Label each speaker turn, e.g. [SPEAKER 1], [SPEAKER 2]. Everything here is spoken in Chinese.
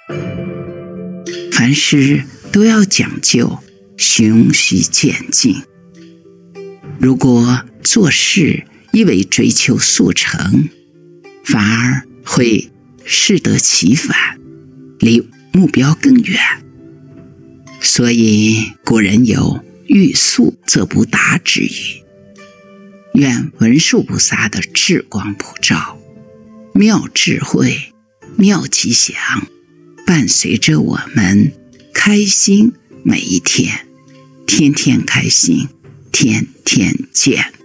[SPEAKER 1] 凡事都要讲究循序渐进。如果做事一味追求速成，反而会适得其反，离目标更远。所以古人有欲速则不达之语。愿文殊菩萨的智光普照，妙智慧，妙吉祥，伴随着我们开心每一天，天天开心，天天见。